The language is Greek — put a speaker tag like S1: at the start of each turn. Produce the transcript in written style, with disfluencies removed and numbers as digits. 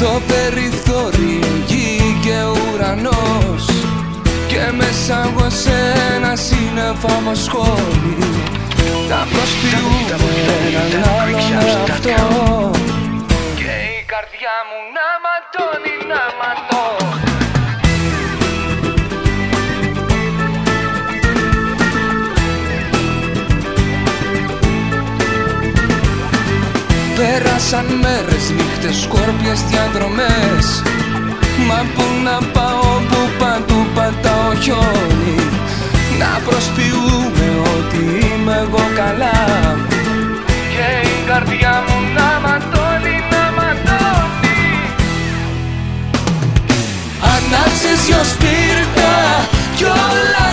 S1: Στο περιθώριο γη και ουρανός, και μέσα από σένα σύννεφα απασχόλη. Τα προσποιούμε έναν άλλον εαυτό, και η καρδιά μου να ματώνει, να ματώνει. Πέρασαν μέρες, νύχτες, σκόρπιες διαδρομές. Μα πού να πάω που παντού πατάω χιόνι. Να προσποιούμε ότι είμαι εγώ καλά, και η καρδιά μου να ματώνει, να ματώνει. Ανάψες δυο σπίρτα κι όλα